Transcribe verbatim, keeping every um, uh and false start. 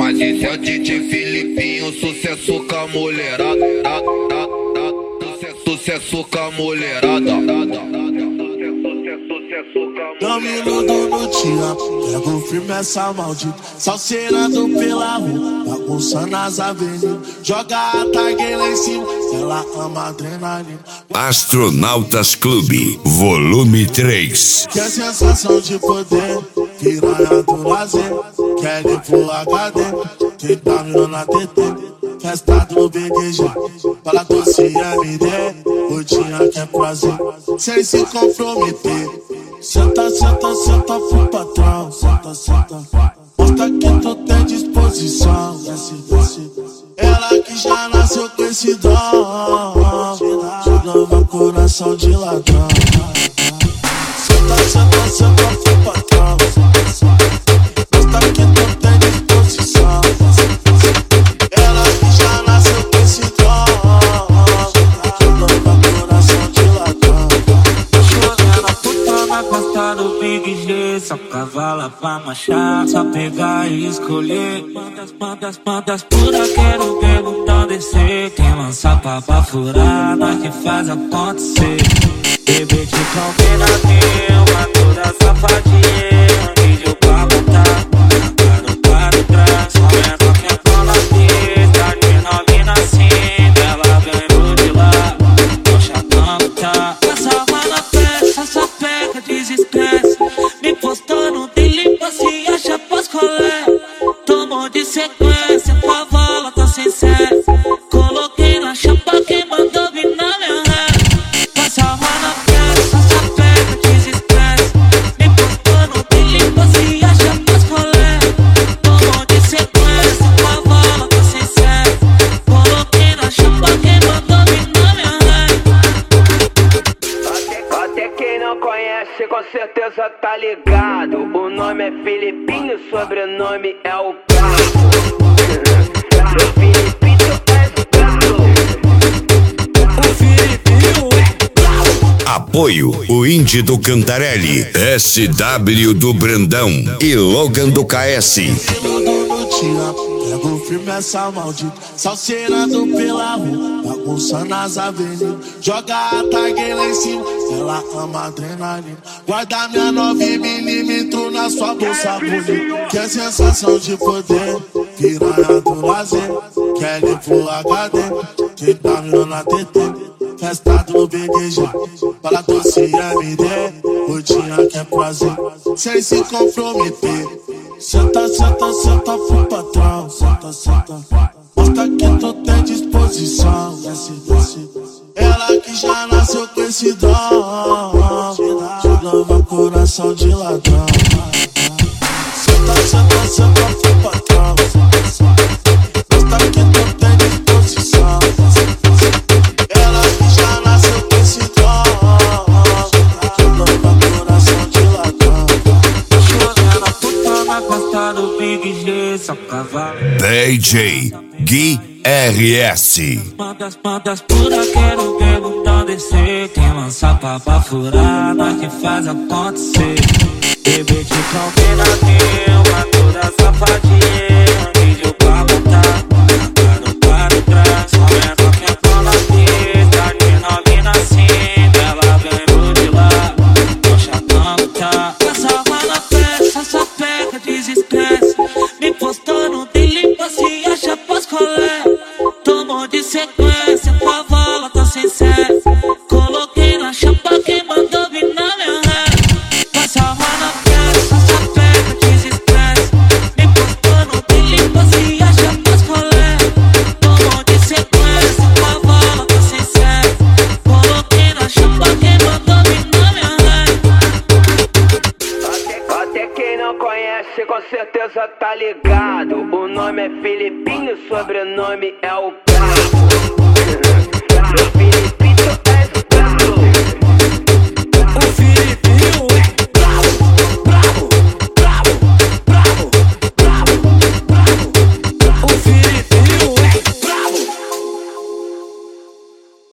Mas esse é o D J Filipinho, sucesso com a mulherada. Sucesso com a mulherada. Dominando no dia, pego firme essa maldita, salseirando pela rua, bagunçando as avenidas, joga a tag lá em cima, ela ama adrenalina. Astronautas Clube, volume três. Que a sensação de poder, piranha do lazer, quer ir pro H D, quem tá mirando na T T, festa do B D G, fala doce M D, rotina que é prazer, sem se comprometer. Senta, senta, senta pro patrão, senta, senta, mostra que tu tem disposição, desce, desce. Ela que já nasceu com esse dom, te leva coração de ladrão. Senta, senta, senta pro patrão, mostra que tu tem disposição. Ela que já nasceu com esse dom, te leva coração de ladrão. Chorando puta na costa do Big G, só cavala pra marchar, só pegar e escolher. Mandas, mandas, mandas pura, quero perguntar descer. Quem lança pra furar, nós que faz acontecer. Bebê te combina, uma toda safadinha, vídeo pra montar, agora para trás. Começa quem fala pista, de novinha assim, ela veio de lá, tô chatando, tá? Essa mala peça, só pega, desestresse. Me postou no dele, se acha pós-colé. Tomou de sequência, cavala tá sem sério. Coloquei na chapa, quem mandou vir na minha ré. Essa mala peça, só pega, desestresse. Me postou no dele, se acha pós-colé. Tomou de sequência, cavala tá sem sério. Coloquei na chapa, quem mandou vir na minha ré. Até quem não conhece com certeza tá ligado. O nome é Filipinho, sobrenome é o Bravo. Filipinho é bravo. O Filipinho é bravo. Apoio, o Indy do Cantarelli, S W do Brandão e Logan do K S. Pego firme essa maldita, salseirando pela rua, bagunçando as avenidas, joga a tag lá em cima, ela ama adrenalina. Guarda minha nove milímetros na sua bolsa bonita, que é sensação de poder, piranha do lazer, quer ir pro H D, quem tá mirando na T T, festa do B D G, fala doce M D, rotina que é prazer, sem se comprometer. Senta, senta, senta pro patrão, senta, senta, mostra que tu tem disposição, desce, desce. Ela que já nasceu com esse dom, te leva coração de ladrão. Senta, senta, senta pro patrão, mostra que tu tem disposição. Ela que já nasceu com esse dom, te leva coração de ladrão. Chorando puta na costa do Big G, só cavalo. D J Gui R S. Mandas, mandas pura, quero perguntar descer. Quem lança pra furar, nós que faz acontecer. Bebê te combina, uma toda safadinha, vídeo pra montar, agora para trás. Começa quem fala pista, de novinha assim, ela veio de lá, tô chatando, tá? Essa mala peça, só pega, desestresse. Me postou no dele, se acha pós-colé. Tomou de sequência, cavala tá sem sério. Coloquei na chapa, quem mandou vir na minha ré. Essa mala peça, só pega, desestresse. Me postou no dele, se acha pós-colé. Tomou de sequência, cavala tá sem sério. Coloquei na chapa, quem mandou vir na minha ré. Até quem não conhece com certeza tá ligado. O nome é Filipinho, sobrenome é o Bravo.